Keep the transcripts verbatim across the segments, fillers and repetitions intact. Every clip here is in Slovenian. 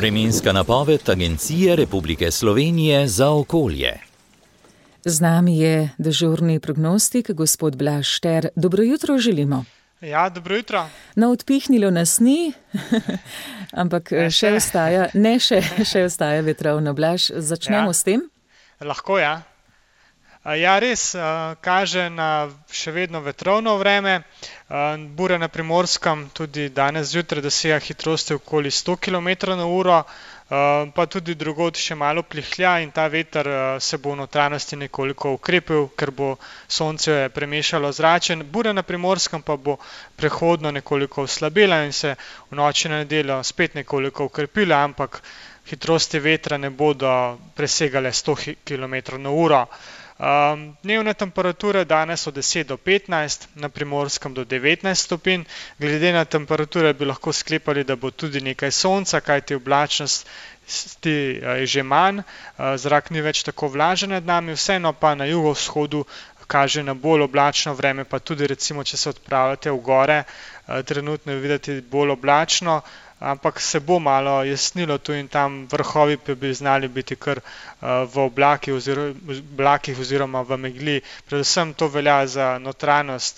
Vremenska napoved Agencije Republike Slovenije za okolje. Z nami je dežurni prognostik, gospod Blaž Šter. Dobro jutro želimo. Ja, dobro jutro. No, odpihnilo nas ni, ampak ne še ostaja, ne še, še ostaja vetrovno. Blaž, začnemo ja. s tem? Lahko, ja. Ja, res, kaže na še vedno vetrovno vreme. Burja na Primorskem tudi danes zjutraj dosega hitrosti okoli sto kilometrov na uro, pa tudi drugod še malo plihlja in ta veter se bo v notranjosti nekoliko ukrepil, ker bo sonce premešalo zrače. Burja na Primorskem pa bo prehodno nekoliko oslabela in se v noči na nedeljo spet nekoliko ukrepila, ampak hitrosti vetra ne bodo presegale sto kilometrov na uro. Um, dnevne temperature danes od deset do petnajst, na Primorskem do devetnajst stopinj. Glede na temperature bi lahko sklepali, da bo tudi nekaj sonca, kajti oblačnosti je že manj, zrak ni več tako vlažen nad nami, vseeno pa na jugovzhodu kaže na bolj oblačno vreme, pa tudi recimo, če se odpravljate v gore, trenutno je videti bolj oblačno, ampak se bo malo jasnilo tu in tam, vrhovi pa bi znali biti kar v oblakih oziroma, oblakih oziroma v megli. Predvsem to velja za notranjost,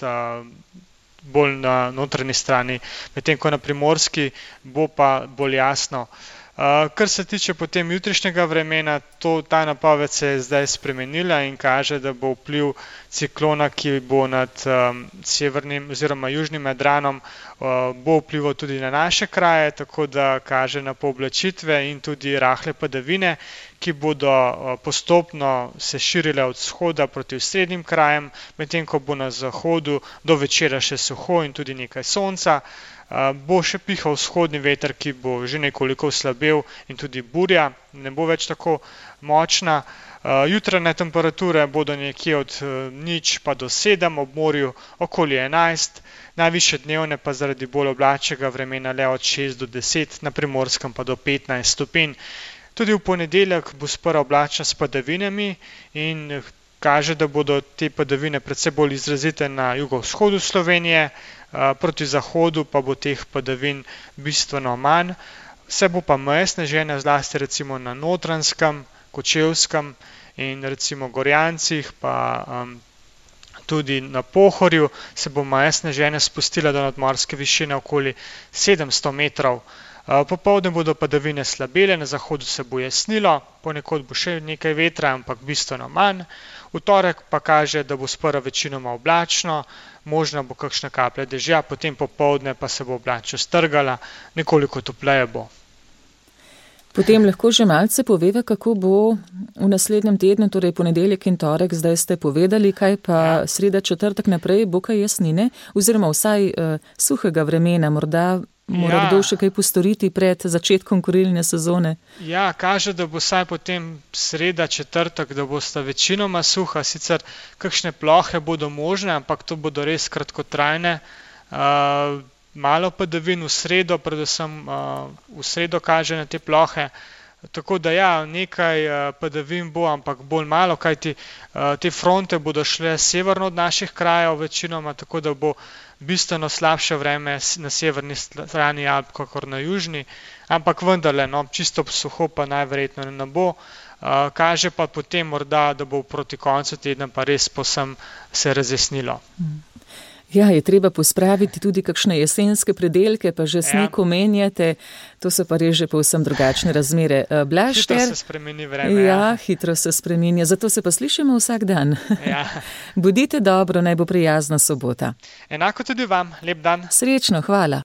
bolj na notranji strani, medtem ko na Primorski bo pa bolj jasno. Uh, kar se tiče potem jutrišnjega vremena, to, ta napoved se je zdaj spremenila in kaže, da bo vpliv ciklona, ki bo nad um, severnim oziroma južnim Jadranom, uh, bo vplival tudi na naše kraje, tako da kaže na pooblačitve in tudi rahle padavine, ki bodo uh, postopno se širile od vzhoda proti srednjim krajem, medtem ko bo na zahodu do večera še suho in tudi nekaj sonca. Uh, bo še pihal vzhodni veter, ki bo že nekoliko oslabel, in tudi burja ne bo več tako močna. Uh, jutranje temperature bodo nekje od uh, nič pa do sedem, ob morju okoli enajst, najvišje dnevne pa zaradi bolj oblačnega vremena le od šest do deset, na Primorskem pa do petnajst stopinj. Tudi v ponedeljek bo sprva oblačno s padavinami in kaže, da bodo te padavine predvsem bolj izrazite na jugovzhodu Slovenije, proti zahodu pa bo teh padavin bistveno manj. Vse bo pa meje sneženja, zlasti recimo na Notranjskem, Kočevskem in recimo Gorjancih, pa um, tudi na Pohorju se bo meje sneženja spustila do nadmorske višine okoli sedemsto metrov. Popoldne bodo padavine slabele, na zahodu se bo jasnilo, ponekod bo še nekaj vetra, ampak bistveno manj. V torek pa kaže, da bo sprva večinoma oblačno, možna bo kakšna kaplja dežja, potem popoldne pa se bo oblačnost strgala, nekoliko topleje bo. Potem lahko že malce poveva, kako bo v naslednjem tednu, torej ponedeljek in torek, zdaj ste povedali, kaj pa ja. sreda, četrtek naprej, bo kaj jasnine, oziroma vsaj uh, suhega vremena, morda mora ja. kdo še kaj postoriti pred začetkom kurilne sezone? Ja, kaže, da bo vsaj potem sreda, četrtek, da bosta večinoma suha, sicer kakšne plohe bodo možne, ampak to bodo res kratkotrajne. Uh, malo padavin v sredo, predvsem uh, v sredo kaže na te plohe. Tako da ja, nekaj uh, padavin bo, ampak bolj malo, kajti uh, te fronte bodo šle severno od naših krajev večinoma, tako da bo bistveno slabše vreme na severni strani Alp, kakor na južni, ampak vendarle, no, čisto suho pa najverjetno ne bo. Uh, kaže pa potem morda, da bo proti koncu tedna pa res povsem se razjasnilo. Hmm. Ja, je treba pospraviti tudi kakšne jesenske predelke, pa že sneg omenjate, to so pa res že povsem drugačne razmere. Blaž Šter, hitro se spremeni vreme. Ja, ja, hitro se spreminja, zato se pa slišimo vsak dan. Ja. Budite dobro, naj bo prijazna sobota. Enako tudi vam, lep dan. Srečno, hvala.